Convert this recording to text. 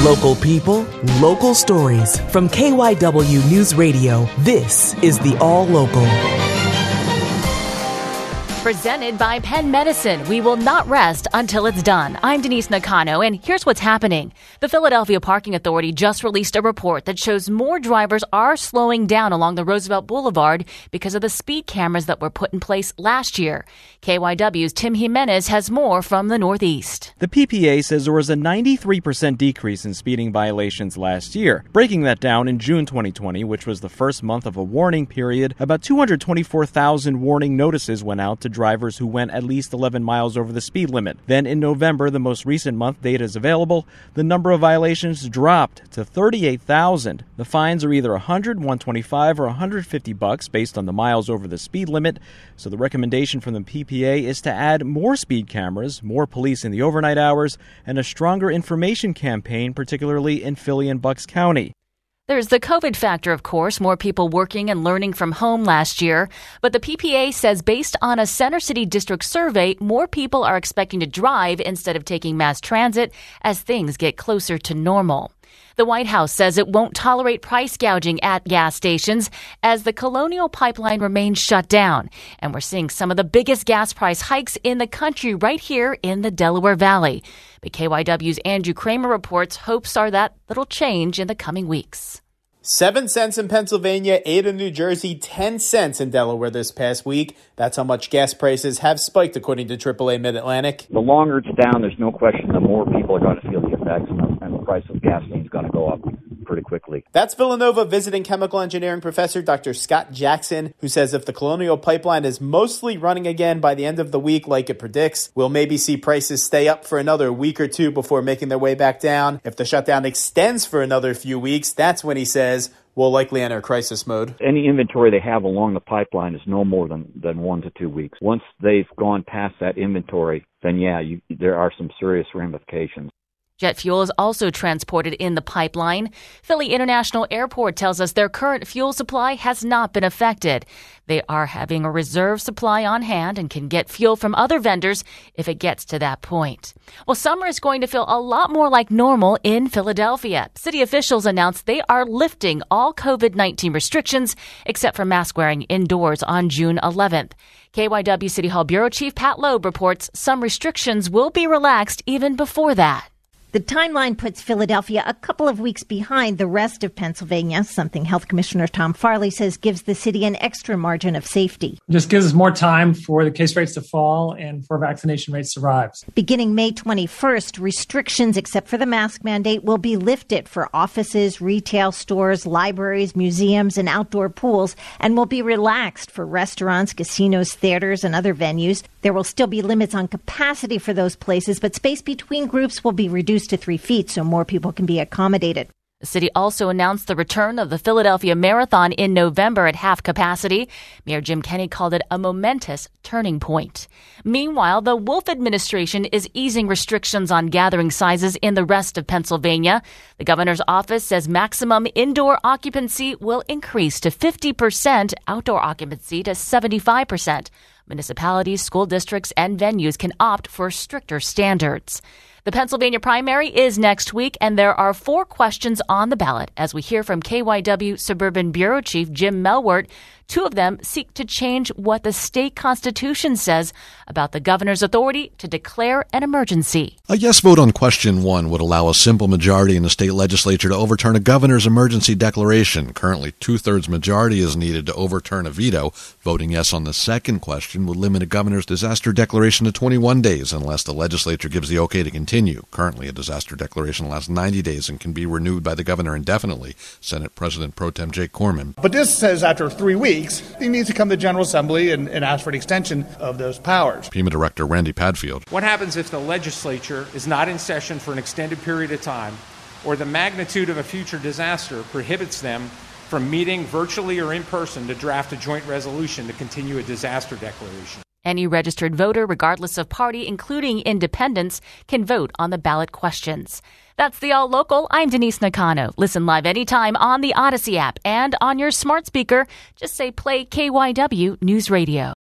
Local people, local stories. From KYW News Radio, this is the All Local. Presented by Penn Medicine. We will not rest until it's done. I'm Denise Nakano, and here's what's happening. The Philadelphia Parking Authority just released a report that shows more drivers are slowing down along the Roosevelt Boulevard because of the speed cameras that were put in place last year. KYW's Tim Jimenez has more from the Northeast. The PPA says there was a 93% decrease in speeding violations last year. Breaking that down, in June 2020, which was the first month of a warning period, about 224,000 warning notices went out to drivers who went at least 11 miles over the speed limit. Then in November, the most recent month data is available, the number of violations dropped to 38,000. The fines are either $100, $125, or $150 based on the miles over the speed limit. So the recommendation from the PPA is to add more speed cameras, more police in the overnight hours, and a stronger information campaign, particularly in Philly and Bucks County. There's the COVID factor, of course, more people working and learning from home last year. But the PPA says based on a Center City District survey, more people are expecting to drive instead of taking mass transit as things get closer to normal. The White House says it won't tolerate price gouging at gas stations as the Colonial Pipeline remains shut down. And we're seeing some of the biggest gas price hikes in the country right here in the Delaware Valley. But KYW's Andrew Kramer reports hopes are that that'll change in the coming weeks. 7 cents in Pennsylvania, 8 in New Jersey, 10 cents in Delaware this past week. That's how much gas prices have spiked, according to AAA Mid-Atlantic. The longer it's down, there's no question the more people are going to feel the effects, and the price of gasoline is going to go up pretty quickly. That's Villanova visiting chemical engineering professor Dr. Scott Jackson, who says if the Colonial Pipeline is mostly running again by the end of the week like it predicts, we'll maybe see prices stay up for another week or two before making their way back down. If the shutdown extends for another few weeks, that's when he says we'll likely enter crisis mode. Any inventory they have along the pipeline is no more than 1 to 2 weeks. Once they've gone past that inventory, then there are some serious ramifications. Jet fuel is also transported in the pipeline. Philly International Airport tells us their current fuel supply has not been affected. They are having a reserve supply on hand and can get fuel from other vendors if it gets to that point. Well, summer is going to feel a lot more like normal in Philadelphia. City officials announced they are lifting all COVID-19 restrictions except for mask wearing indoors on June 11th. KYW City Hall Bureau Chief Pat Loeb reports some restrictions will be relaxed even before that. The timeline puts Philadelphia a couple of weeks behind the rest of Pennsylvania, something Health Commissioner Tom Farley says gives the city an extra margin of safety. It just gives us more time for the case rates to fall and for vaccination rates to rise. Beginning May 21st, restrictions except for the mask mandate will be lifted for offices, retail stores, libraries, museums, and outdoor pools, and will be relaxed for restaurants, casinos, theaters, and other venues. There will still be limits on capacity for those places, but space between groups will be reduced to 3 feet so more people can be accommodated. The city also announced the return of the Philadelphia Marathon in November at half capacity. Mayor Jim Kenney called it a momentous turning point. Meanwhile, the Wolf administration is easing restrictions on gathering sizes in the rest of Pennsylvania. The governor's office says maximum indoor occupancy will increase to 50%, outdoor occupancy to 75%. Municipalities, school districts, and venues can opt for stricter standards. The Pennsylvania primary is next week, and there are 4 questions on the ballot as we hear from KYW Suburban Bureau Chief Jim Melwert. 2 of them seek to change what the state constitution says about the governor's authority to declare an emergency. A yes vote on question 1 would allow a simple majority in the state legislature to overturn a governor's emergency declaration. Currently, 2/3 majority is needed to overturn a veto. Voting yes on the second question would limit a governor's disaster declaration to 21 days unless the legislature gives the okay to continue. Currently, a disaster declaration lasts 90 days and can be renewed by the governor indefinitely. Senate President Pro Tem Jake Corman. But this says after 3 weeks, he needs to come to the General Assembly and ask for an extension of those powers. FEMA Director Randy Padfield. What happens if the legislature is not in session for an extended period of time, or the magnitude of a future disaster prohibits them from meeting virtually or in person to draft a joint resolution to continue a disaster declaration? Any registered voter, regardless of party, including independents, can vote on the ballot questions. That's the All Local. I'm Denise Nakano. Listen live anytime on the Odyssey app and on your smart speaker. Just say play KYW News Radio.